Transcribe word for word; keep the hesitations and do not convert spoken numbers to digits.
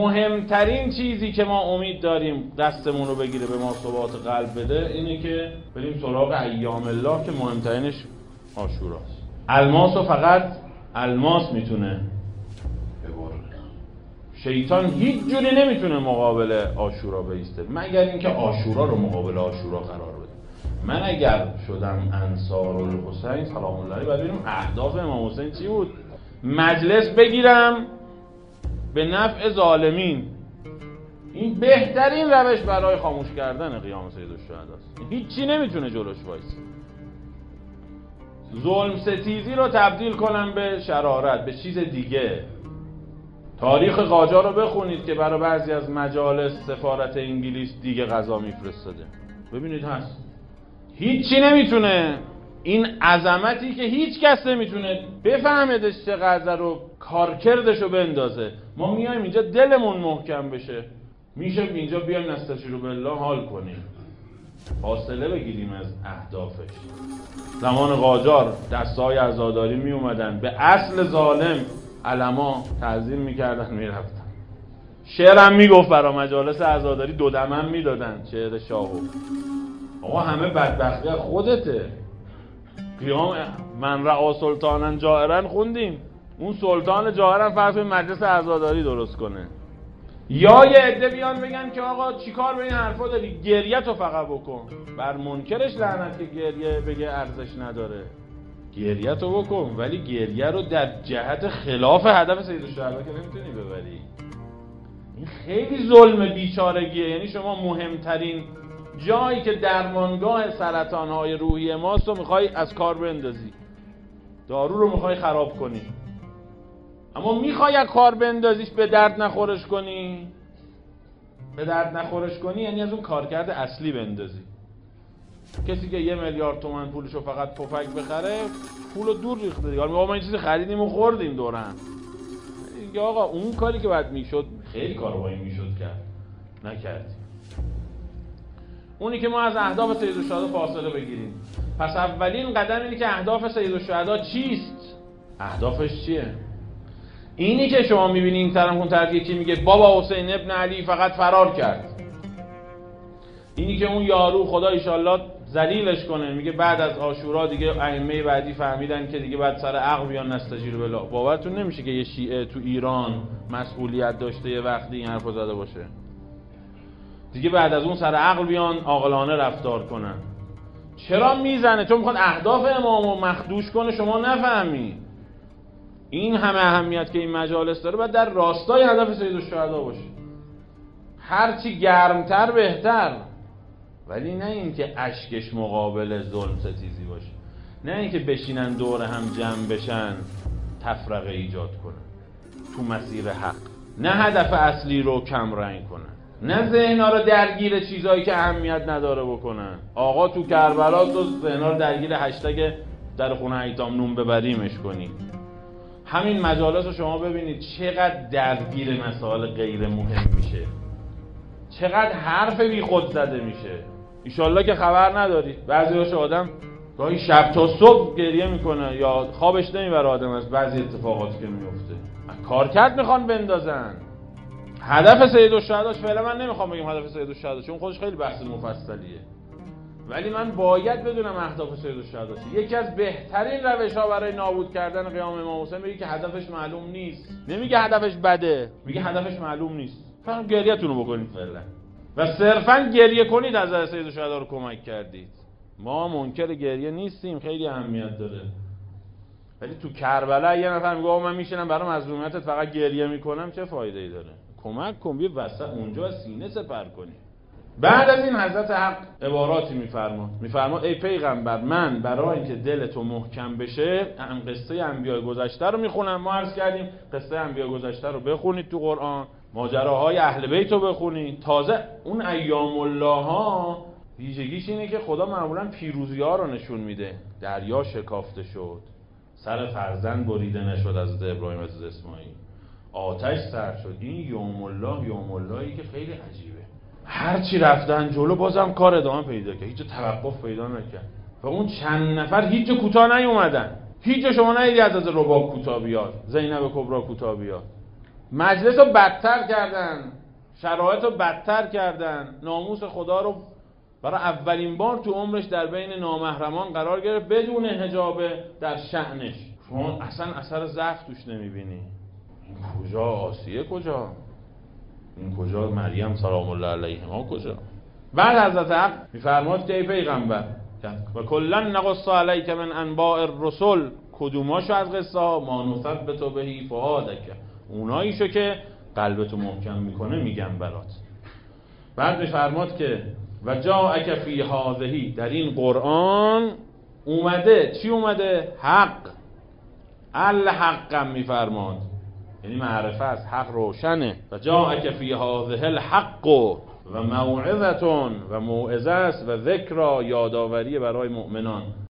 مهمترین چیزی که ما امید داریم دستمون رو بگیره به ما ثبات قلب بده اینه که بریم سراغ ایام الله که مهمترینش عاشوراست. الماس رو فقط الماس میتونه ببره. شیطان هیچ جوری نمیتونه مقابل عاشورا بایسته مگر اینکه عاشورا رو مقابل عاشورا قرار بده. من اگر شدم انصار الحسین سلام الله علیه، بعد ببینیم اهداف امام حسین چی بود. مجلس بگیرم به نفع ظالمین، این بهترین روش برای خاموش کردن قیام سیدالشهدا است. هیچی نمیتونه جلوش وایسه. ظلم ستیزی رو تبدیل کنم به شرارت، به چیز دیگه. تاریخ قاجار رو بخونید که برای بعضی از مجالس سفارت انگلیس دیگه غذا میفرستاده. ببینید هست. هیچی نمیتونه این عظمتی که هیچ کس نمیتونه بفهمدش چقدر رو کارکردش رو بندازه. ما میایم اینجا دلمون محکم بشه، میشه اینجا بیایم نستشیرو بالله حال کنیم، فاصله بگیریم از اهدافش. زمان قاجار دستای عزاداری می اومدن به اصل ظالم علما تعظیم میکردن میرفتن. شعرم میگفت برا مجالس عزاداری دو دمم میدادن شعر شاهو. آقا همه بدبختی خودته. قیام من رعا سلطانن جائرن خوندیم، اون سلطان جائرن فرض کنید مجلس عزاداری درست کنه، یا یه عده بیان بگن که آقا چیکار به این حرفا داری، گریه تو فقط بکن. بر منکرش لعنت که گریه بگه ارزش نداره. گریه تو بکن، ولی گریه رو در جهت خلاف هدف سیدالشهدا که نمیتونی ببری. این خیلی ظلم بیچارگیه. یعنی شما مهمترین جایی که درمانگاه سرطان‌های روحی ماست رو میخوای از کار بندازی، دارو رو میخوای خراب کنی، اما میخوای از کار بندازیش به درد نخورش کنی. به درد نخورش کنی یعنی از اون کارکرد اصلی بندازی. کسی که یه میلیارد تومان پولشو فقط پفک بخره پولو دور ریخته دیگه. ما ما این چیزی خریدیم و خوردیم دورن دیگه. آقا اون کاری که باید میشد خیلی کارایی میشد کرد، نکردیم. اونی که ما از اهداف سیدالشهدا فاصله بگیریم. پس اولین قدم اینه که اهداف سیدالشهدا چیست؟ اهدافش چیه؟ اینی که شما میبینی این طرف اون طرف یکی میگه بابا حسین ابن علی فقط فرار کرد، اینی که اون یارو خدا ایشالله ذلیلش کنه میگه بعد از عاشورا دیگه ائمه بعدی فهمیدن که دیگه بعد سر عقل بیان نستجیر بالله. باورتون نمیشه که یه شیعه تو ایران مسئولیت داشته یه وقتی این حرفو زده باشه، دیگه بعد از اون سر عقل بیان عاقلانه رفتار کنن. چرا میزنه؟ چون میخواد اهداف امامو مخدوش کنه شما نفهمی. این همه اهمیت که این مجالس داره باید در راستای هدف سیدالشهدا باشه، هرچی گرمتر بهتر، ولی نه اینکه اشکش مقابل ظلم ستیزی باشه، نه اینکه بشینن دور هم جمع بشن تفرقه ایجاد کنن تو مسیر حق، نه هدف اصلی رو کم رنگ کنن، نه ذهن‌ها رو درگیر چیزایی که اهمیت نداره بکنن. آقا تو کربلا تو ذهن‌ها رو درگیر هشتگ در خونه ایتام نون ببریمش کنی. همین مجالس رو شما ببینید چقدر درگیر مسائل غیر مهم میشه، چقدر حرف بی خود زده میشه. ایشالله که خبر ندارید بعضی هاش آدم گاهی شب تا صبح گریه میکنه یا خوابش نمیبره آدم از بعضی اتفاقاتی که میفته. کارکرد میخوان بندازن. هدف سیدالشهداش فعلا من نمیخوام بگم هدف سیدالشهدا چون خودش خیلی بحث مفصلیه، ولی من باید بدونم اهداف سیدالشهدا چیه. یکی از بهترین روش‌ها برای نابود کردن قیام امام حسین میگه که هدفش معلوم نیست. نمیگه هدفش بده، میگه هدفش معلوم نیست. فقط گریه‌تون رو بکنید فعلا و صرفاً گریه کنید از سیدالشهدا رو کمک کردید. ما منکر گریه نیستیم، خیلی اهمیت داره. ولی تو کربلا یه نفر میگه آقا من میشینم برای مظلومیتت فقط گریه میکنم، چه فایده‌ای داره؟ کمک کن بیا وسط اونجا سینه سپر کنی. بعد از این حضرت حق عباراتی میفرماد میفرماد ای پیغمبر من برای اینکه دل تو محکم بشه هم قصه انبیاء گذشته رو میخونم. ما عرض کردیم قصه انبیاء گذشته رو بخونید تو قرآن، ماجراهای اهل بیت رو بخونید. تازه اون ایام الله ها ویژگیش اینه که خدا معمولا پیروزی ها رو نشون میده. دریا شکافته شد، سر فرزند بریده نشد از ابراهیم از اسماعیل، آتش سرد شد. این یوم الله یوم اللهی که خیلی عجیبه. هر چی رفتن جلو بازم کار ادامه پیدا کرد، هیچ توقف پیدا نکرد. و اون چند نفر هیچ جا کوتاه نیومدن. هیچ جا شما ندیدی از از رباب کوتاه بیاد، زینب کبرا کوتاه بیاد. مجلس رو بدتر کردن، شرایط رو بدتر کردن، ناموس خدا رو برای اولین بار تو عمرش در بین نامحرمان قرار گرفت بدون حجاب در شأنش. شما اصلا اثر ضعف توش نمیبینی. این کجا آسیه، کجا این کجا مریم سلام الله علیها، کجا؟ بعد حضرت حق میفرماد که ای پیغمبر و کلا نقص علیک من انباء الرسل، کدوماشو از قصه ها ما نثبت به فؤادک، اوناییشو که قلبتو محکم میکنه میگم برات. بعد میفرماد که و جاءک فی هذه، در این قرآن اومده چی اومده؟ حق. الحق میفرماد یعنی معرفه از حق روشنه. و جاءک فی هذه الحق و موعظه، و موعظه است و ذکر، یادآوری برای مؤمنان.